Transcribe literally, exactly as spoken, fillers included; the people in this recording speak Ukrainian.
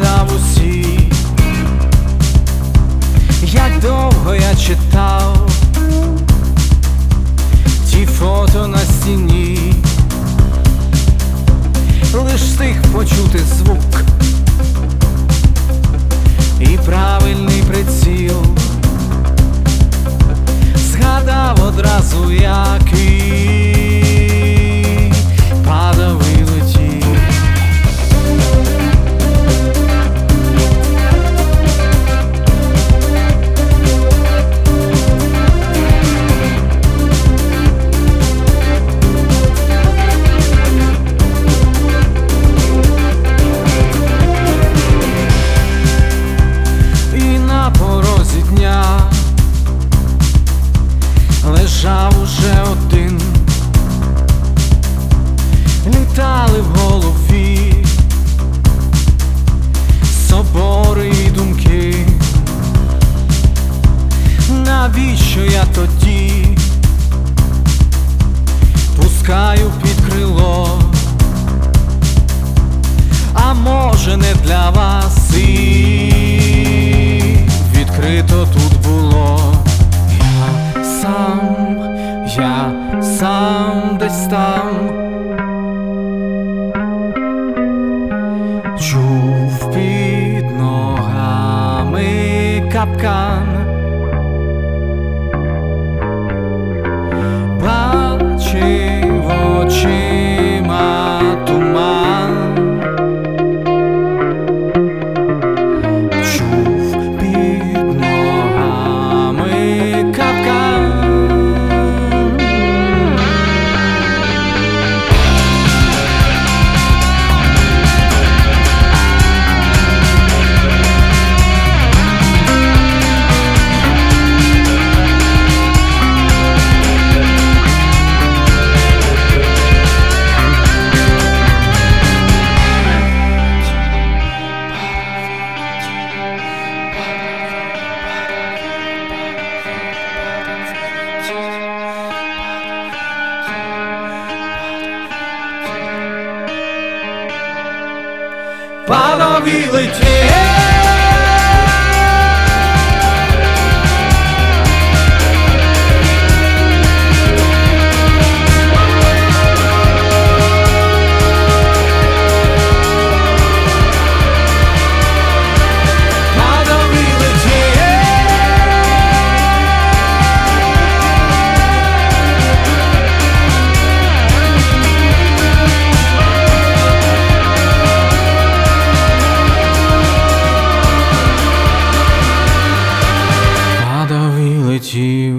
пам'ятав усі, як довго я читав ті фото на стіні, лиш встиг почути звук і правильний приціл. Згадав одразу, який падав і летів. І на порозі дня лежав уже один, літали в голові собори і думки. Навіщо я тоді пускаю під крило? А може, не для вас і відкрито тут було. Сам, я сам десь там чув під ногами капкан, бачив очима туман, чув під ногами капкан. Падав і летів. You